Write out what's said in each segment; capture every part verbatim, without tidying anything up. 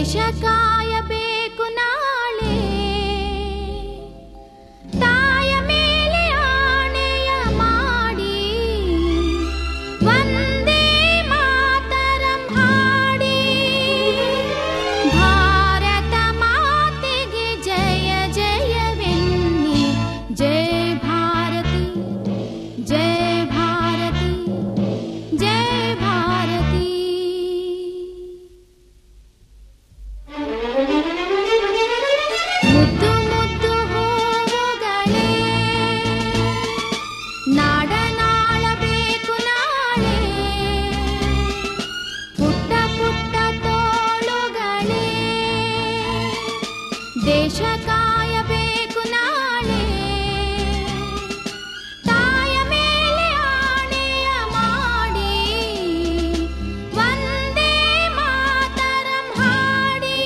ದೇಶ ಕಾಯಬೇಕು ನಾಳೆ, ತಾಯ ಮೇಲೆ ಆಣೆಯ ಮಾಡಿ ವಂದೇ ಮಾತರಂ ಹಾಡಿ, ಭಾರತ ಮಾತೆಗೆ ಜಯ ಜಯವೆನ್ನಿ, ಜಯ ಭಾರತಿ ಜಯ ಭಾರತಿ ಜಯ ಭಾರತಿ. ಮುದ್ದು ಮುದ್ದು ಹೂವುಗಳೇ ನಾಡನಾಳಬೇಕು ನಾಳೆ, ಪುಟ್ಟ ಪುಟ್ಟ ತೋಳುಗಳೇ ದೇಶ ಕಾಯಬೇಕು ನಾಳೆ, ತಾಯ ಮೇಲೆ ಆಣೆಯ ಮಾಡಿ ವಂದೇ ಮಾತರಂ ಹಾಡಿ,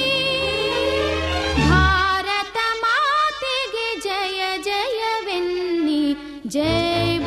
ಭಾರತ ಮಾತೆಗೆ ಜಯ ಜಯವೆನ್ನಿ, ಜಯ